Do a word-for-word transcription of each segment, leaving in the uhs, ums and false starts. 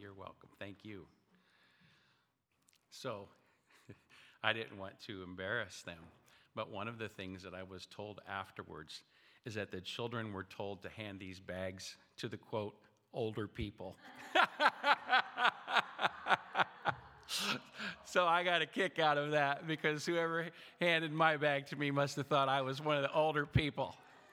you're welcome. Thank you. So, I didn't want to embarrass them, but one of the things that I was told afterwards is that the children were told to hand these bags to the, quote, older people. So I got a kick out of that because whoever handed my bag to me must have thought I was one of the older people.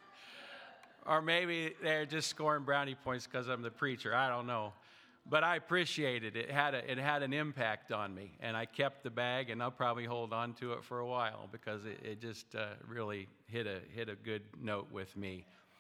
Or maybe they're just scoring brownie points because I'm the preacher. I don't know. But I appreciated it. It had, a, it had an impact on me. And I kept the bag, and I'll probably hold on to it for a while because it, it just uh, really hit a, hit a good note with me.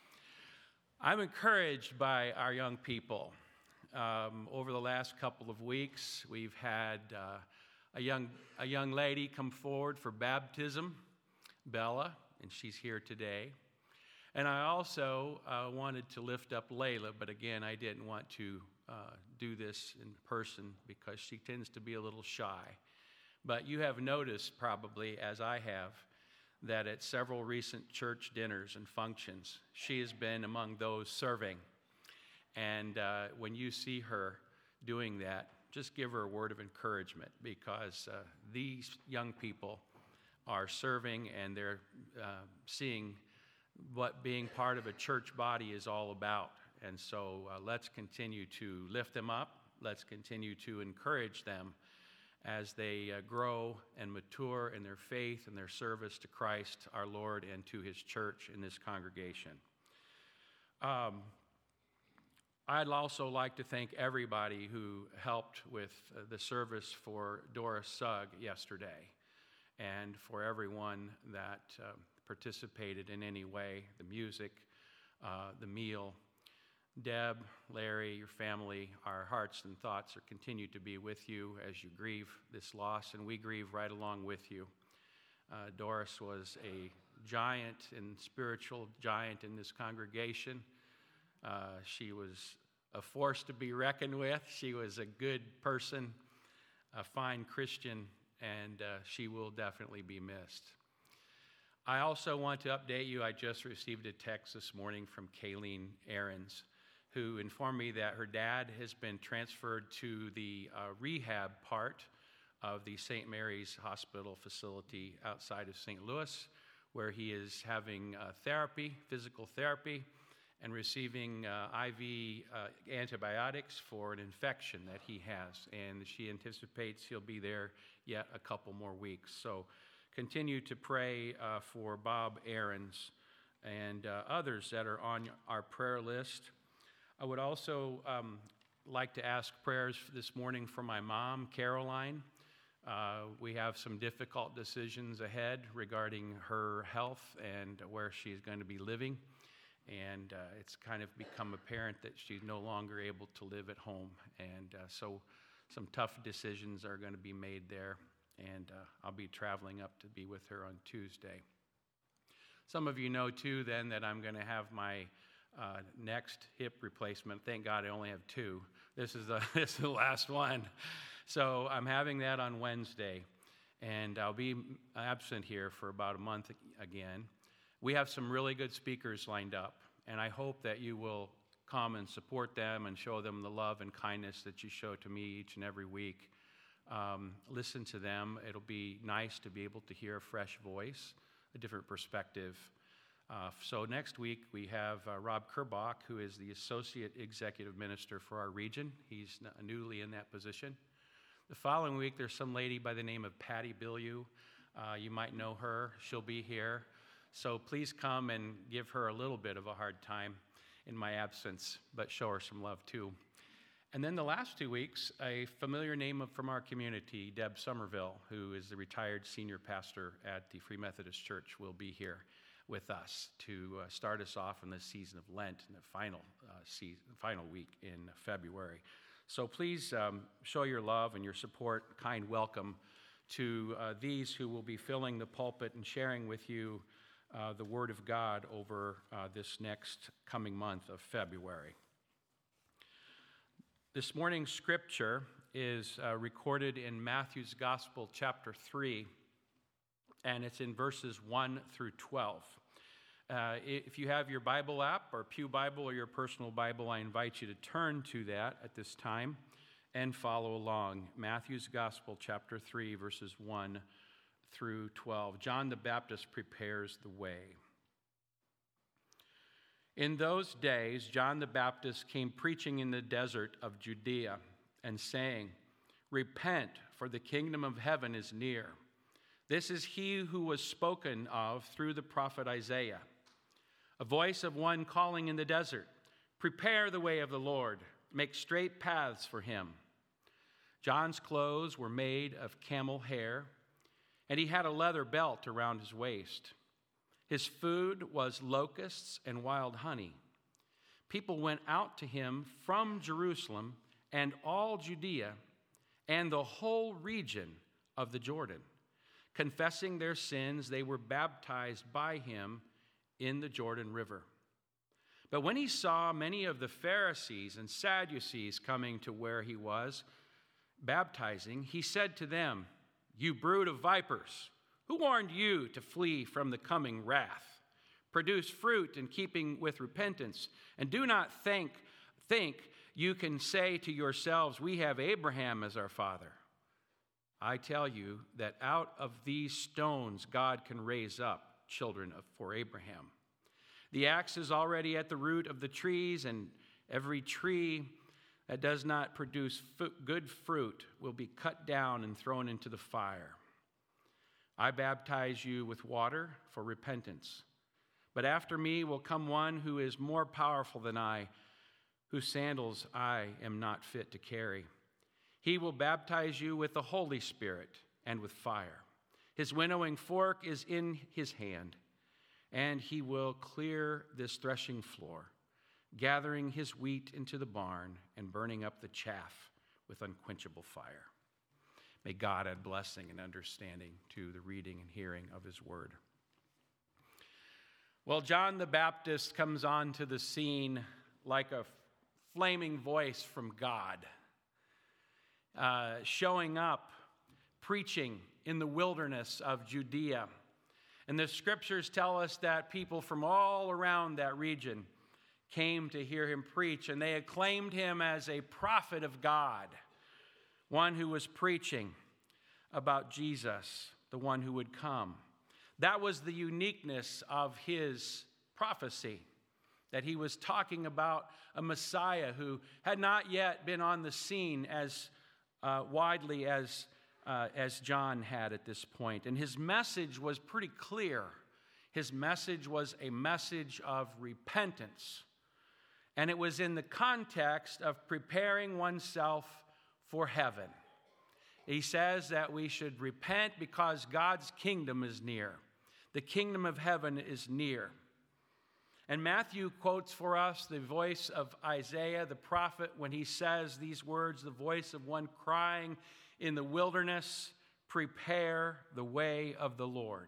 I'm encouraged by our young people. Um, over the last couple of weeks, we've had uh, a young a young lady come forward for baptism, Bella, and she's here today. And I also uh, wanted to lift up Layla, but again, I didn't want to uh, do this in person because she tends to be a little shy. But you have noticed probably, as I have, that at several recent church dinners and functions, she has been among those serving. And uh, when you see her doing that, just give her a word of encouragement because uh, these young people are serving and they're uh, seeing what being part of a church body is all about. And so uh, let's continue to lift them up. Let's continue to encourage them as they uh, grow and mature in their faith and their service to Christ, our Lord, and to his church in this congregation. Um, I'd also like to thank everybody who helped with uh, the service for Doris Sugg yesterday and for everyone that uh, participated in any way, the music, uh, the meal. Deb, Larry, your family, our hearts and thoughts are continue to be with you as you grieve this loss, and we grieve right along with you. Uh, Doris was a giant and spiritual giant in this congregation. Uh, she was a force to be reckoned with. She was a good person, a fine Christian, and uh, she will definitely be missed. I also want to update you. I just received a text this morning from Kayleen Ahrens, who informed me that her dad has been transferred to the uh, rehab part of the Saint Mary's Hospital facility outside of Saint Louis, where he is having uh, therapy, physical therapy, and receiving uh, I V uh, antibiotics for an infection that he has. And she anticipates he'll be there yet a couple more weeks. So continue to pray uh, for Bob Ahrens and uh, others that are on our prayer list. I would also um, like to ask prayers this morning for my mom, Caroline. Uh, we have some difficult decisions ahead regarding her health and where she's going to be living. And uh, it's kind of become apparent that she's no longer able to live at home. And uh, so some tough decisions are going to be made there. And uh, I'll be traveling up to be with her on Tuesday. Some of you know, too, then, that I'm going to have my uh, next hip replacement. Thank God I only have two. This is the, this is the last one. So I'm having that on Wednesday. And I'll be absent here for about a month again. We have some really good speakers lined up, and I hope that you will come and support them and show them the love and kindness that you show to me each and every week. Um, listen to them. It'll be nice to be able to hear a fresh voice, a different perspective. Uh, so next week we have uh, Rob Kerbach, who is the Associate Executive Minister for our region. He's n- newly in that position. The following week there's some lady by the name of Patty Bilyeu. Uh, you might know her. She'll be here. So please come and give her a little bit of a hard time in my absence, but show her some love too. And then the last two weeks, a familiar name from our community, Deb Somerville, who is the retired senior pastor at the Free Methodist Church, will be here with us to uh, start us off in the season of Lent in the final uh, season, final week in February. So please um, show your love and your support, kind welcome to uh, these who will be filling the pulpit and sharing with you Uh, the Word of God over uh, this next coming month of February. This morning's scripture is uh, recorded in Matthew's Gospel, chapter three, and it's in verses one through twelve. Uh, if you have your Bible app or Pew Bible or your personal Bible, I invite you to turn to that at this time and follow along. Matthew's Gospel, chapter three, verses one through twelve. John the Baptist prepares the way. In those days, John the Baptist came preaching in the desert of Judea and saying, "Repent, for the kingdom of heaven is near." This is he who was spoken of through the prophet Isaiah. A voice of one calling in the desert, "Prepare the way of the Lord, make straight paths for him." John's clothes were made of camel hair, and he had a leather belt around his waist. His food was locusts and wild honey. People went out to him from Jerusalem and all Judea and the whole region of the Jordan. Confessing their sins, they were baptized by him in the Jordan River. But when he saw many of the Pharisees and Sadducees coming to where he was baptizing, he said to them, "You brood of vipers, who warned you to flee from the coming wrath? Produce fruit in keeping with repentance, and do not think, think you can say to yourselves, 'We have Abraham as our father.' I tell you that out of these stones God can raise up children for Abraham. The axe is already at the root of the trees, and every tree that does not produce good fruit will be cut down and thrown into the fire. I baptize you with water for repentance, but after me will come one who is more powerful than I, whose sandals I am not fit to carry. He will baptize you with the Holy Spirit and with fire. His winnowing fork is in his hand, and he will clear this threshing floor, gathering his wheat into the barn and burning up the chaff with unquenchable fire." May God add blessing and understanding to the reading and hearing of his word. Well, John the Baptist comes onto the scene like a flaming voice from God, uh, showing up, preaching in the wilderness of Judea. And the scriptures tell us that people from all around that region came to hear him preach, and they acclaimed him as a prophet of God, one who was preaching about Jesus, the one who would come. That was the uniqueness of his prophecy, that he was talking about a Messiah who had not yet been on the scene as uh, widely as, uh, as John had at this point. And his message was pretty clear. His message was a message of repentance. And it was in the context of preparing oneself for heaven. He says that we should repent because God's kingdom is near. The kingdom of heaven is near. And Matthew quotes for us the voice of Isaiah, the prophet, when he says these words, the voice of one crying in the wilderness, "Prepare the way of the Lord."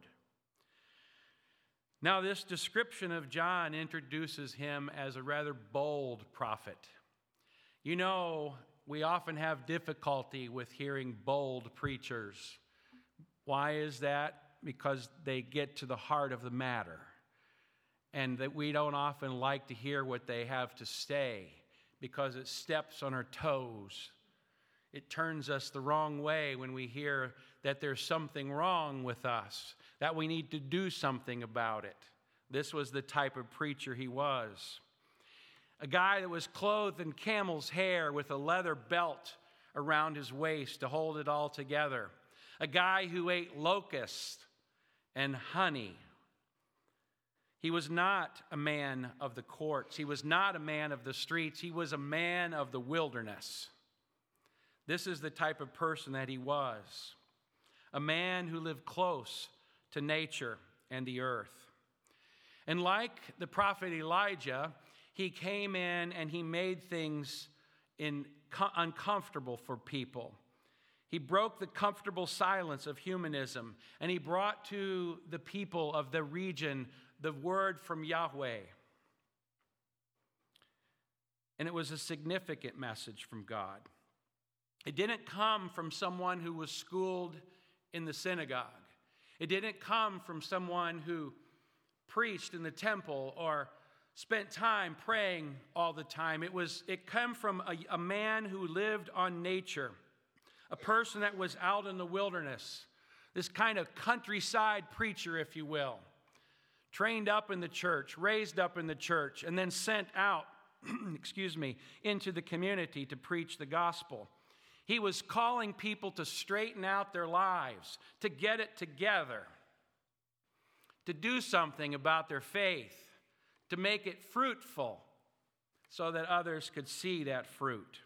Now, this description of John introduces him as a rather bold prophet. You know, we often have difficulty with hearing bold preachers. Why is that? Because they get to the heart of the matter, and that we don't often like to hear what they have to say because it steps on our toes. It turns us the wrong way when we hear that there's something wrong with us, that we need to do something about it. This was the type of preacher he was. A guy that was clothed in camel's hair with a leather belt around his waist to hold it all together. A guy who ate locusts and honey. He was not a man of the courts. He was not a man of the streets. He was a man of the wilderness. This is the type of person that he was. A man who lived close to nature and the earth. And like the prophet Elijah, he came in and he made things in, uncomfortable for people. He broke the comfortable silence of humanism, and he brought to the people of the region the word from Yahweh. And it was a significant message from God. It didn't come from someone who was schooled in the synagogue. It didn't come from someone who preached in the temple or spent time praying all the time. It was it came from a, a man who lived on nature, a person that was out in the wilderness, this kind of countryside preacher, if you will, trained up in the church, raised up in the church, and then sent out, excuse me, into the community to preach the gospel. He was calling people to straighten out their lives, to get it together, to do something about their faith, to make it fruitful so that others could see that fruit.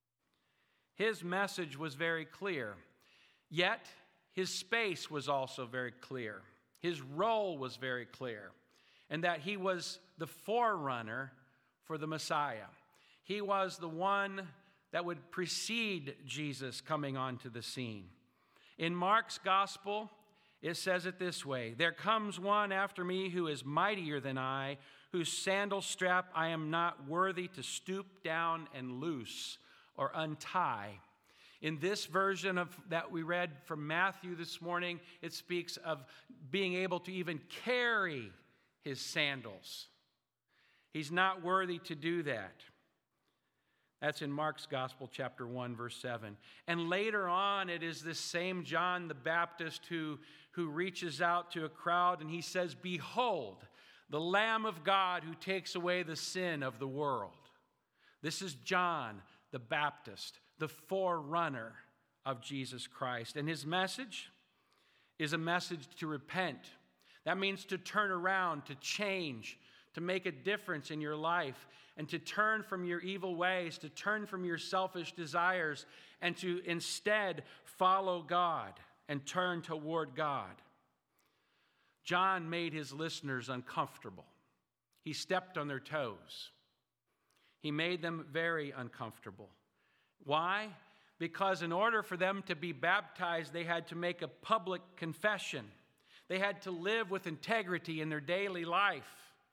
His message was very clear, yet his space was also very clear. His role was very clear, and that he was the forerunner for the Messiah. He was the one that would precede Jesus coming onto the scene. In Mark's gospel, it says it this way: "There comes one after me who is mightier than I, whose sandal strap I am not worthy to stoop down and loose or untie." In this version of that we read from Matthew this morning, it speaks of being able to even carry his sandals. He's not worthy to do that. That's in Mark's Gospel, chapter one, verse seven. And later on, it is this same John the Baptist who, who reaches out to a crowd and he says, "Behold, the Lamb of God who takes away the sin of the world." This is John the Baptist, the forerunner of Jesus Christ. And his message is a message to repent. That means to turn around, to change, to make a difference in your life, and to turn from your evil ways, to turn from your selfish desires, and to instead follow God and turn toward God. John made his listeners uncomfortable. He stepped on their toes. He made them very uncomfortable. Why? Because in order for them to be baptized, they had to make a public confession. They had to live with integrity in their daily life.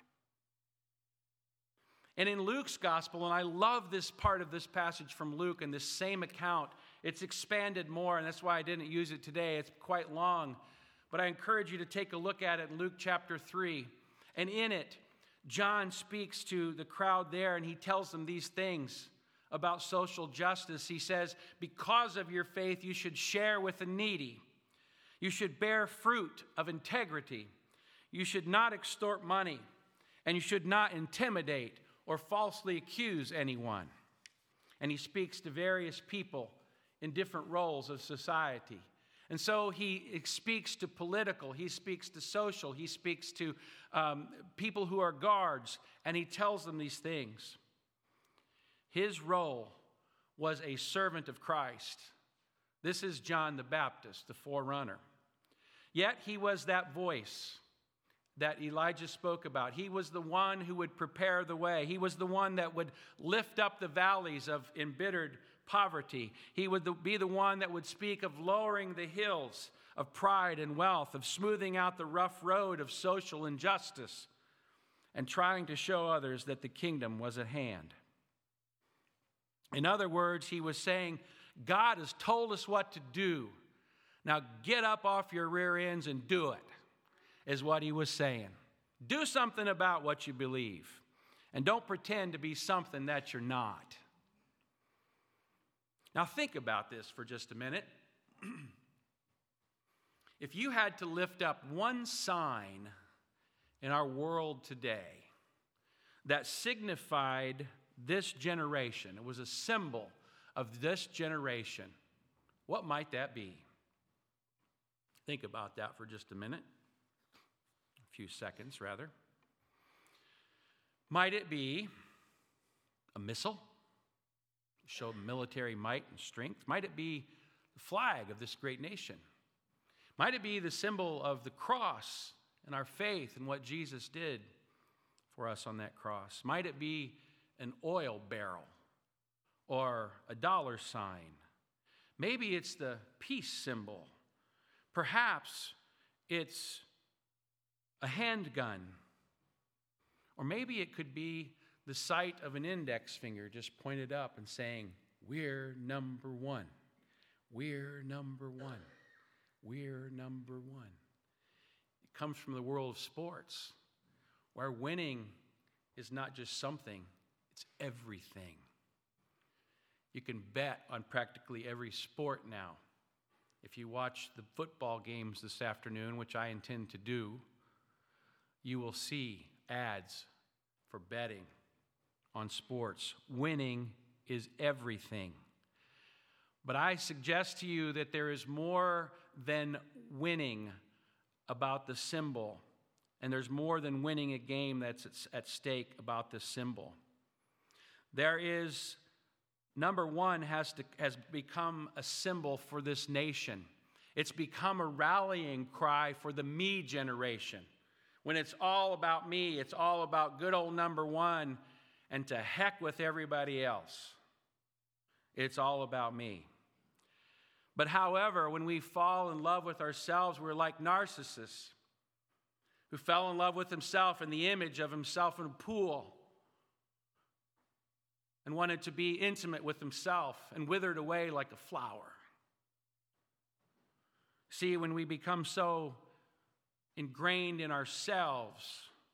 And in Luke's gospel, and I love this part of this passage from Luke in this same account, it's expanded more, and that's why I didn't use it today. It's quite long. But I encourage you to take a look at it in Luke chapter three. And in it, John speaks to the crowd there, and he tells them these things about social justice. He says, because of your faith, you should share with the needy. You should bear fruit of integrity. You should not extort money, and you should not intimidate or falsely accuse anyone. And he speaks to various people in different roles of society. And so he speaks to political, he speaks to social, he speaks to um, people who are guards, and he tells them these things. His role was a servant of Christ. This is John the Baptist, the forerunner. Yet he was that voice that Elijah spoke about. He was the one who would prepare the way. He was the one that would lift up the valleys of embittered poverty. He would be the one that would speak of lowering the hills of pride and wealth, of smoothing out the rough road of social injustice, and trying to show others that the kingdom was at hand. In other words, he was saying, God has told us what to do. Now get up off your rear ends and do it, is what he was saying. Do something about what you believe, and don't pretend to be something that you're not. Now think about this for just a minute. If you had to lift up one sign in our world today that signified this generation, it was a symbol of this generation, what might that be? Think about that for just a minute. A few seconds, rather. Might it be a missile? Show military might and strength? Might it be the flag of this great nation? Might it be the symbol of the cross and our faith and what Jesus did for us on that cross? Might it be an oil barrel or a dollar sign? Maybe it's the peace symbol. Perhaps it's a handgun. Or maybe it could be the sight of an index finger just pointed up and saying, we're number one. We're number one. We're number one. It comes from the world of sports, where winning is not just something, it's everything. You can bet on practically every sport now. If you watch the football games this afternoon, which I intend to do, you will see ads for betting on sports. Winning is everything. But I suggest to you that there is more than winning about the symbol, and there's more than winning a game that's at stake about the symbol. There is, number one, has to has become a symbol for this nation. It's become a rallying cry for the me generation. When it's all about me, it's all about good old number one, and to heck with everybody else. It's all about me. But however, when we fall in love with ourselves, we're like Narcissus, who fell in love with himself and the image of himself in a pool and wanted to be intimate with himself and withered away like a flower. See, when we become so ingrained in ourselves,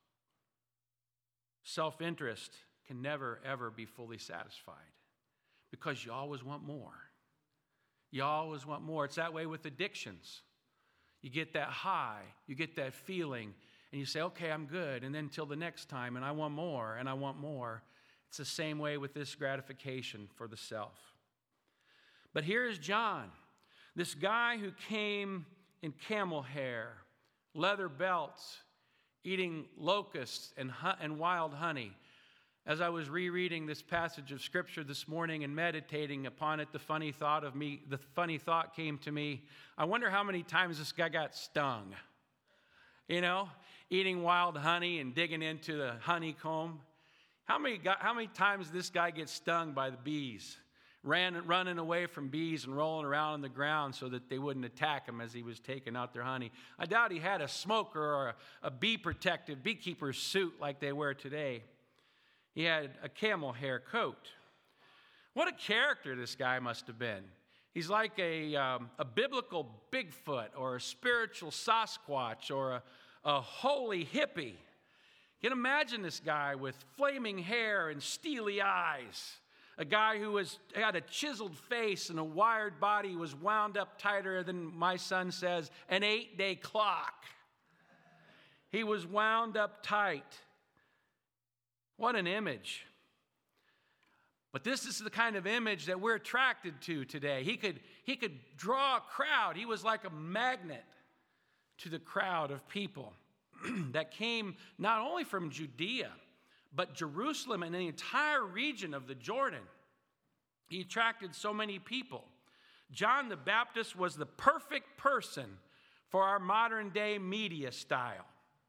self-interest can never, ever be fully satisfied because you always want more. You always want more. It's that way with addictions. You get that high, you get that feeling, and you say, okay, I'm good, and then until the next time, and I want more, and I want more. It's the same way with this gratification for the self. But here is John, this guy who came in camel hair, leather belts, eating locusts and, hu- and wild honey. As I was rereading this passage of Scripture this morning and meditating upon it, the funny thought of me, the funny thought came to me. I wonder how many times this guy got stung. You know, eating wild honey and digging into the honeycomb. How many, how many times this guy gets stung by the bees? Ran, running away from bees and rolling around on the ground so that they wouldn't attack him as he was taking out their honey. I doubt he had a smoker or a, a bee protective beekeeper's suit like they wear today. He had a camel hair coat. What a character this guy must have been. He's like a, um, a biblical Bigfoot or a spiritual Sasquatch or a, a holy hippie. You can imagine this guy with flaming hair and steely eyes. A guy who was, had a chiseled face and a wired body, was wound up tighter than, my son says, an eight-day clock. He was wound up tight. What an image. But this is the kind of image that we're attracted to today. He could, he could draw a crowd. He was like a magnet to the crowd of people that came not only from Judea, but Jerusalem and the entire region of the Jordan. He attracted so many people. John the Baptist was the perfect person for our modern day media style.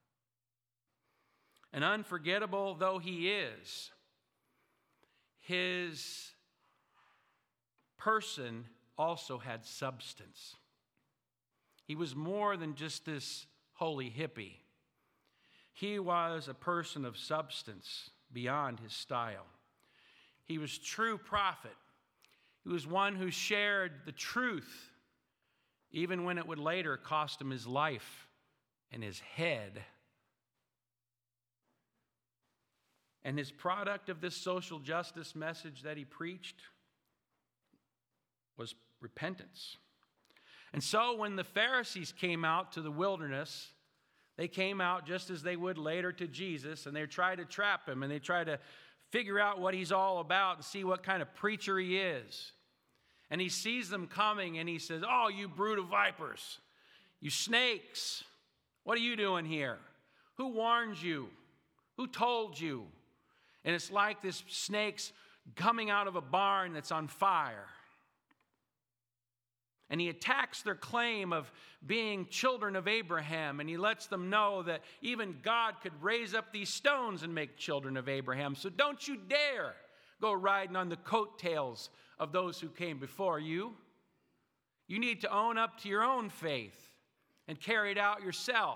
And unforgettable though he is, his person also had substance. He was more than just this holy hippie. He was a person of substance beyond his style. He was true prophet. He was one who shared the truth, even when it would later cost him his life and his head. And his product of this social justice message that he preached was repentance. And so when the Pharisees came out to the wilderness, they came out just as they would later to Jesus, and they tried to trap him, and they tried to figure out what he's all about and see what kind of preacher he is. And he sees them coming, and he says, oh, you brood of vipers, you snakes, what are you doing here? Who warned you? Who told you? And it's like this snake's coming out of a barn that's on fire. And he attacks their claim of being children of Abraham, and he lets them know that even God could raise up these stones and make children of Abraham. So don't you dare go riding on the coattails of those who came before you. You need to own up to your own faith and carry it out yourself.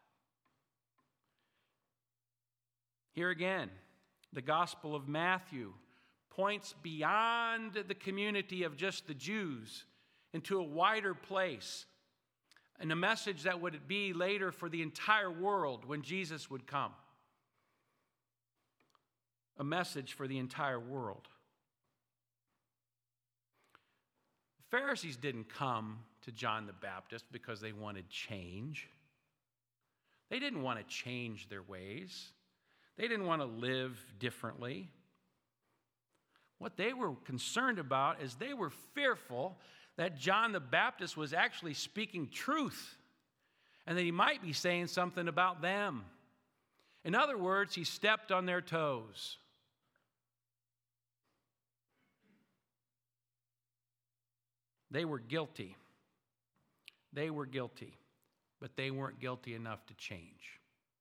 Here again, the Gospel of Matthew points beyond the community of just the Jews into a wider place, and a message that would be later for the entire world when Jesus would come. a message for the entire world. The Pharisees didn't come to John the Baptist because they wanted change. They didn't want to change their ways. They didn't want to live differently. What they were concerned about is they were fearful that John the Baptist was actually speaking truth and that he might be saying something about them. In other words, he stepped on their toes. They were guilty. They were guilty, but they weren't guilty enough to change.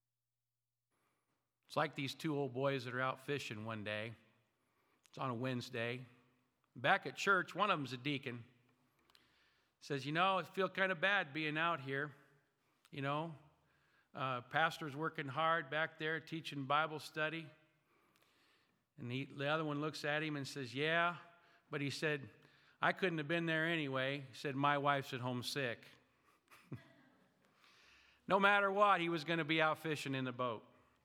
It's like these two old boys that are out fishing one day. It's on a Wednesday. Back at church, one of them's a deacon. Says, you know, I feel kind of bad being out here. You know, uh, pastor's working hard back there teaching Bible study. And he, the other one looks at him and says, yeah, but he said, I couldn't have been there anyway. He said, my wife's at home sick. No matter what, he was going to be out fishing in the boat.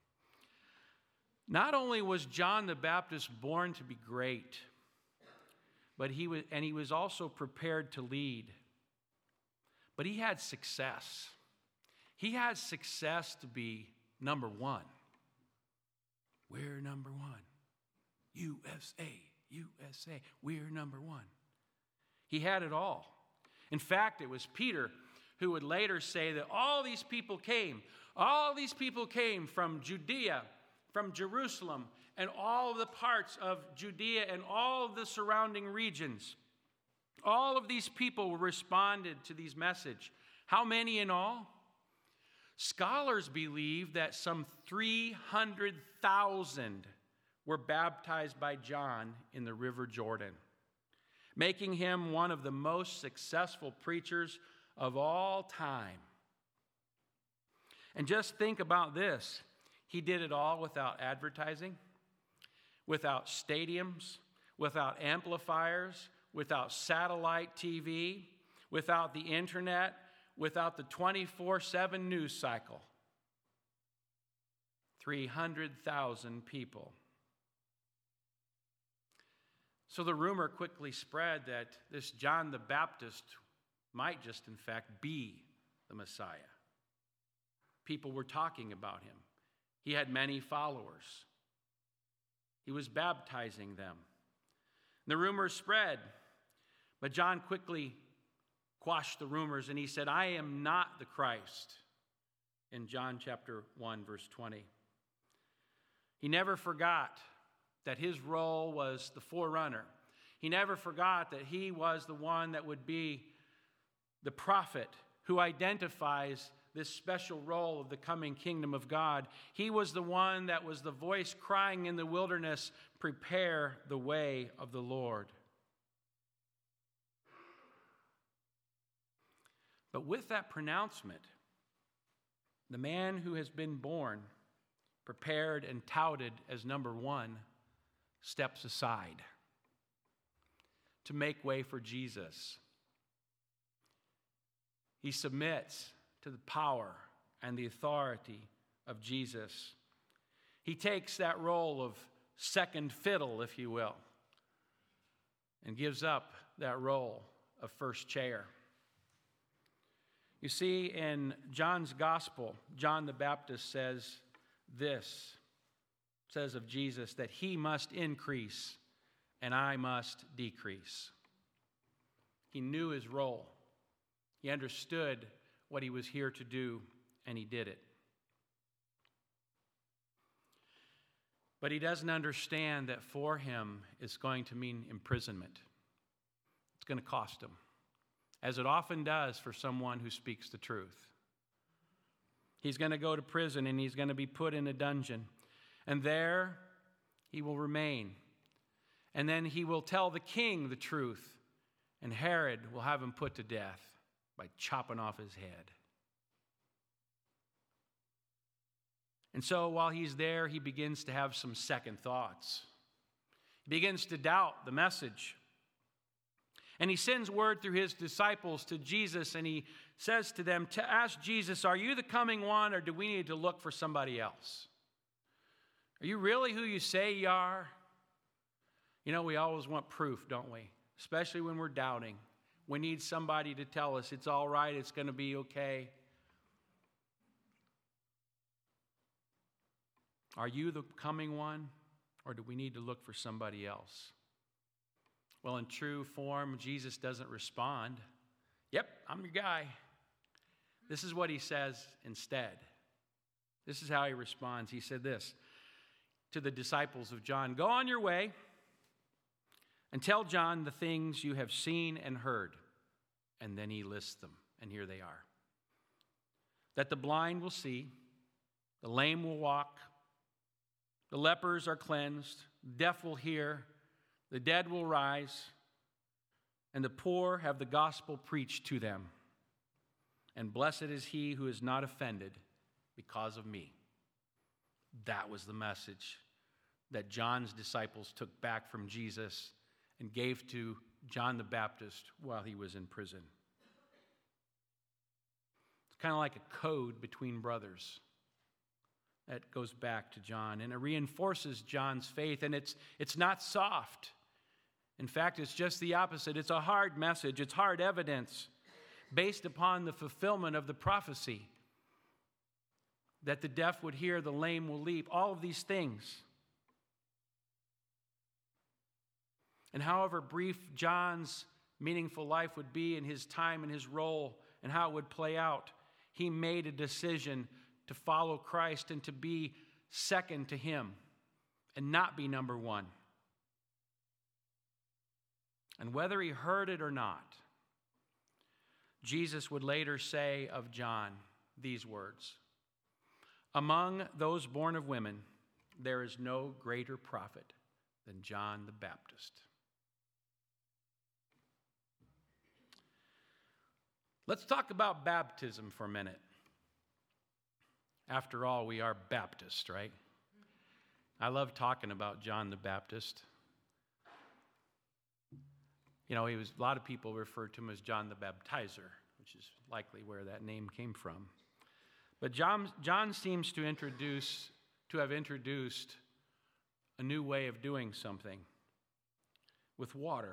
Not only was John the Baptist born to be great, but he was, and he was also prepared to lead. But he had success. He had success to be number one. We're number one. U S A, U S A, we're number one. He had it all. In fact, it was Peter who would later say that all these people came, all these people came from Judea, from Jerusalem, and all of the parts of Judea and all of the surrounding regions. All of these people responded to these message. How many in all? Scholars believe that some three hundred thousand were baptized by John in the River Jordan, making him one of the most successful preachers of all time. And just think about this. He did it all without advertising, without stadiums, without amplifiers, without satellite T V, without the internet, without the twenty-four seven news cycle. three hundred thousand people. So the rumor quickly spread that this John the Baptist might just, in fact, be the Messiah. People were talking about him. He had many followers. He was baptizing them. The rumors spread, but John quickly quashed the rumors, and he said, I am not the Christ, in John chapter one, verse twenty. He never forgot that his role was the forerunner. He never forgot that he was the one that would be the prophet who identifies this special role of the coming kingdom of God. He was the one that was the voice crying in the wilderness, prepare the way of the Lord. But with that pronouncement, the man who has been born, prepared and touted as number one, steps aside to make way for Jesus. He submits to the power and the authority of Jesus. He takes that role of second fiddle, if you will, and gives up that role of first chair. You see, in John's gospel, John the Baptist says this, says of Jesus that he must increase and I must decrease. He knew his role. He understood what he was here to do, and he did it. But he doesn't understand that for him it's going to mean imprisonment. It's going to cost him, as it often does for someone who speaks the truth. He's going to go to prison, and he's going to be put in a dungeon. And there he will remain. And then he will tell the king the truth, and Herod will have him put to death by chopping off his head. And so while he's there, he begins to have some second thoughts. He begins to doubt the message. And he sends word through his disciples to Jesus, and he says to them, to ask Jesus, are you the coming one, or do we need to look for somebody else? Are you really who you say you are? You know, we always want proof, don't we? Especially when we're doubting. We need somebody to tell us it's all right, it's going to be okay. Are you the coming one, or do we need to look for somebody else? Well, in true form, Jesus doesn't respond. Yep, I'm your guy. This is what he says instead. This is how he responds. He said this to the disciples of John, "Go on your way and tell John the things you have seen and heard." And then he lists them, and here they are. That the blind will see, the lame will walk, the lepers are cleansed, the deaf will hear, the dead will rise, and the poor have the gospel preached to them. And blessed is he who is not offended because of me. That was the message that John's disciples took back from Jesus and gave to John the Baptist while he was in prison. It's kind of like a code between brothers that goes back to John, and it reinforces John's faith, and it's it's not soft. In fact, it's just the opposite. It's a hard message. It's hard evidence based upon the fulfillment of the prophecy that the deaf would hear, the lame will leap, all of these things. And however brief John's meaningful life would be in his time and his role and how it would play out, he made a decision to follow Christ and to be second to him and not be number one. And whether he heard it or not, Jesus would later say of John these words, "Among those born of women, there is no greater prophet than John the Baptist." Let's talk about baptism for a minute. After all, we are Baptist, right? I love talking about John the Baptist. You know, he was, a lot of people refer to him as John the Baptizer, which is likely where that name came from. But John, John seems to introduce, to have introduced a new way of doing something with water.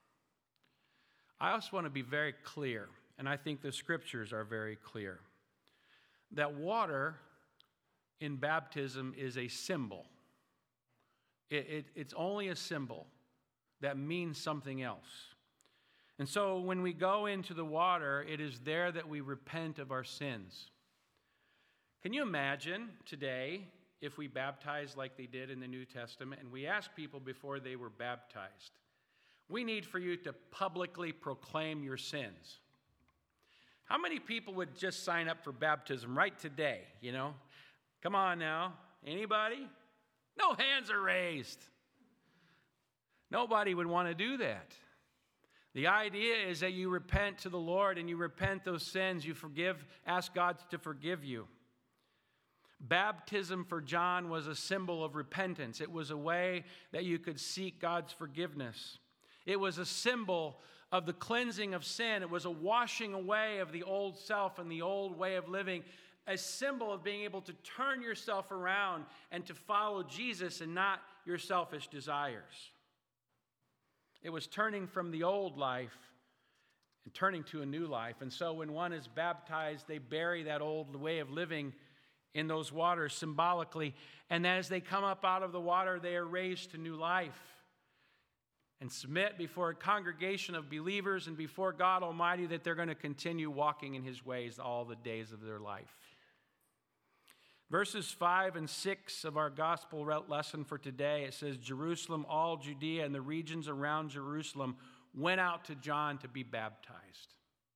I also want to be very clear, and I think the scriptures are very clear, that water in baptism is a symbol. It, it, it's only a symbol that means something else. And so when we go into the water, it is there that we repent of our sins. Can you imagine today if we baptized like they did in the New Testament and we asked people before they were baptized, we need for you to publicly proclaim your sins. How many people would just sign up for baptism right today, you know? Come on now. Anybody? No hands are raised. Nobody would want to do that. The idea is that you repent to the Lord and you repent those sins. You forgive, ask God to forgive you. Baptism for John was a symbol of repentance. It was a way that you could seek God's forgiveness. It was a symbol of the cleansing of sin. It was a washing away of the old self and the old way of living, a symbol of being able to turn yourself around and to follow Jesus and not your selfish desires. It was turning from the old life and turning to a new life. And so when one is baptized, they bury that old way of living in those waters symbolically. And then as they come up out of the water, they are raised to new life and submit before a congregation of believers and before God Almighty that they're going to continue walking in His ways all the days of their life. Verses five and six of our gospel lesson for today, it says, Jerusalem, all Judea, and the regions around Jerusalem went out to John to be baptized,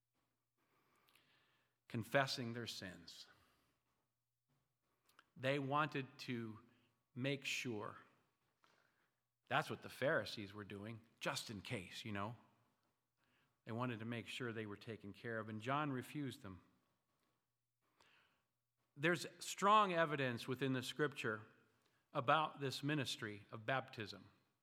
confessing their sins. They wanted to make sure. That's what the Pharisees were doing, just in case, you know. They wanted to make sure they were taken care of, and John refused them. There's strong evidence within the Scripture about this ministry of baptism.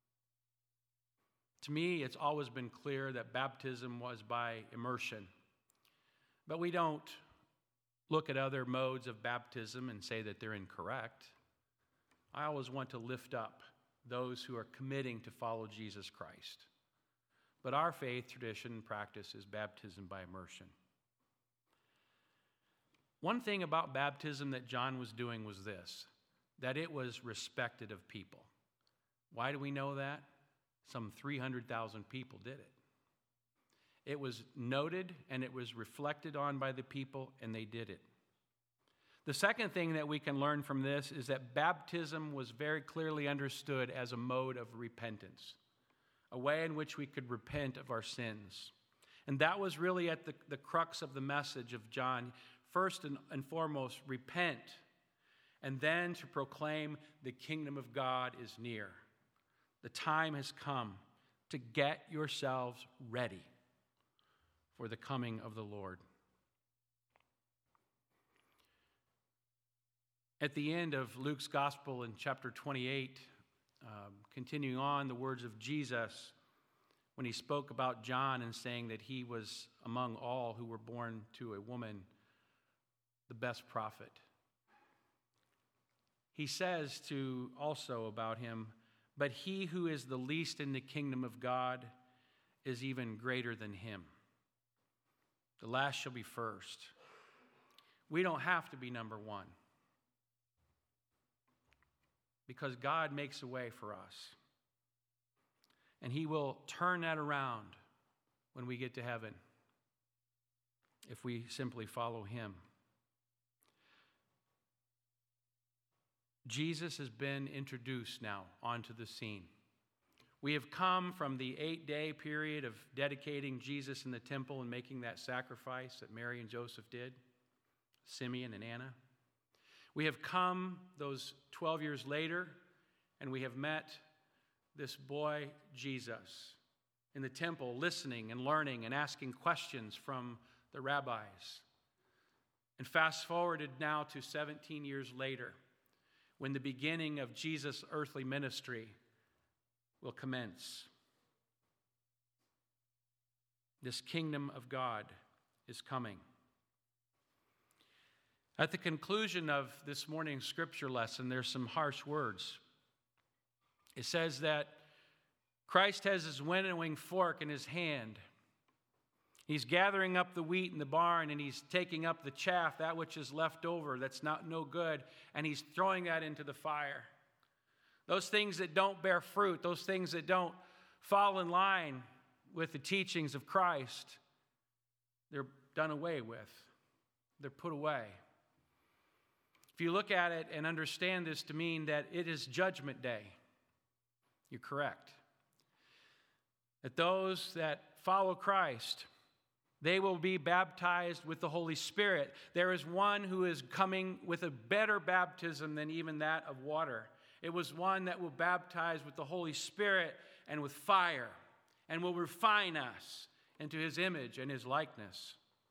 To me, it's always been clear that baptism was by immersion. But we don't look at other modes of baptism and say that they're incorrect. I always want to lift up those who are committing to follow Jesus Christ. But our faith, tradition, and practice is baptism by immersion. One thing about baptism that John was doing was this, that it was respected of people. Why do we know that? Some three hundred thousand people did it. It was noted and it was reflected on by the people, and they did it. The second thing that we can learn from this is that baptism was very clearly understood as a mode of repentance, a way in which we could repent of our sins. And that was really at the, the crux of the message of John. First and, and foremost, repent, and then to proclaim the kingdom of God is near. The time has come to get yourselves ready for the coming of the Lord. At the end of Luke's gospel in chapter twenty-eight, um, continuing on the words of Jesus, when he spoke about John and saying that he was among all who were born to a woman, the best prophet. He says to also about him, but he who is the least in the kingdom of God is even greater than him. The last shall be first. We don't have to be number one, because God makes a way for us. And he will turn that around when we get to heaven if we simply follow him. Jesus has been introduced now onto the scene. We have come from the eight-day period of dedicating Jesus in the temple and making that sacrifice that Mary and Joseph did, Simeon and Anna. We have come those twelve years later, and we have met this boy, Jesus, in the temple, listening and learning and asking questions from the rabbis. And fast forwarded now to seventeen years later, when the beginning of Jesus' earthly ministry will commence. This kingdom of God is coming. At the conclusion of this morning's scripture lesson, there's some harsh words. It says that Christ has his winnowing fork in his hand. He's gathering up the wheat in the barn, and he's taking up the chaff, that which is left over, that's not no good, and he's throwing that into the fire. Those things that don't bear fruit, those things that don't fall in line with the teachings of Christ, they're done away with. They're put away. If you look at it and understand this to mean that it is judgment day, you're correct. That those that follow Christ, they will be baptized with the Holy Spirit. There is one who is coming with a better baptism than even that of water. It was one that will baptize with the Holy Spirit and with fire, and will refine us into his image and his likeness.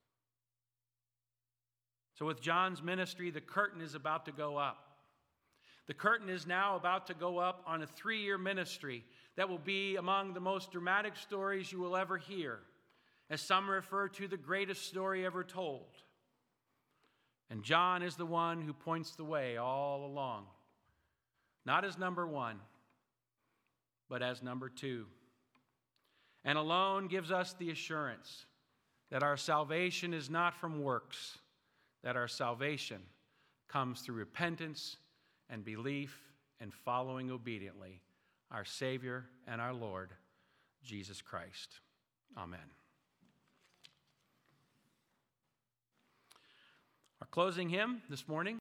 So with John's ministry, the curtain is about to go up. The curtain is now about to go up on a three-year ministry that will be among the most dramatic stories you will ever hear, as some refer to the greatest story ever told. And John is the one who points the way all along, not as number one, but as number two, and alone gives us the assurance that our salvation is not from works, that our salvation comes through repentance and belief and following obediently our Savior and our Lord, Jesus Christ. Amen. Our closing hymn this morning